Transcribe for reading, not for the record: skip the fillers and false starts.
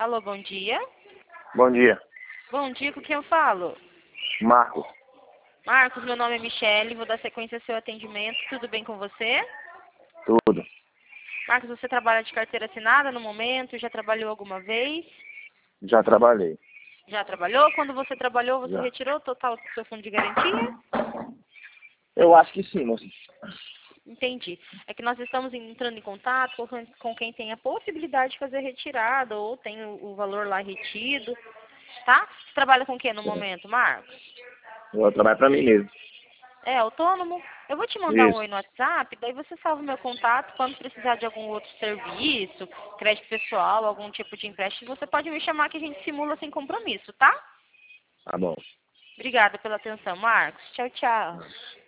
Alô, bom dia. Bom dia. Bom dia, com quem eu falo? Marcos. Marcos, meu nome é Michele, vou dar sequência ao seu atendimento. Tudo bem com você? Tudo. Marcos, você trabalha de carteira assinada no momento? Já trabalhou alguma vez? Já trabalhei. Já trabalhou? Quando você trabalhou, você Já. retirou o total do seu fundo de garantia? Eu acho que sim, moça. Entendi. É que nós estamos entrando em contato com quem tem a possibilidade de fazer retirada ou tem o valor lá retido, tá? Você trabalha com o que no momento, Marcos? Eu trabalho pra mim mesmo. É autônomo? Eu vou te mandar um Isso. oi no WhatsApp, daí você salva o meu contato. Quando precisar de algum outro serviço, crédito pessoal, algum tipo de empréstimo, você pode me chamar que a gente simula sem compromisso, tá? Tá bom. Obrigada pela atenção, Marcos. Tchau, tchau.